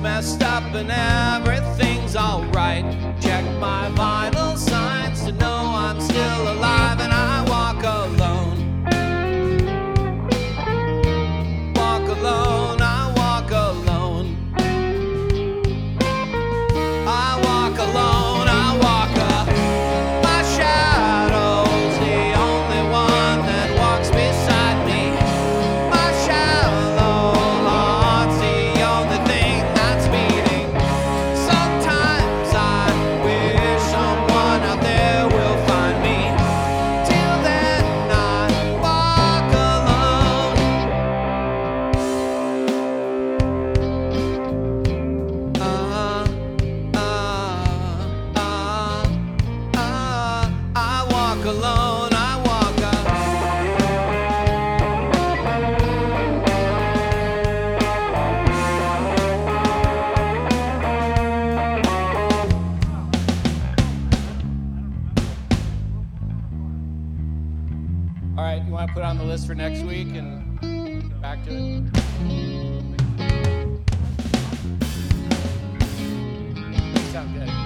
messed up and everything's alright. Check my vital signs to know I'm still alive, and I walk alone. Walk alone, I walk alone. I walk alone, I walk alone. My shadow's the only one that walks beside me. My shallow heart's the only thing that's beating. Sometimes I wish someone out there will find me. Till then I walk alone. I walk alone, I walk All right, you want to put it on the list for next week and back to it? Sound good.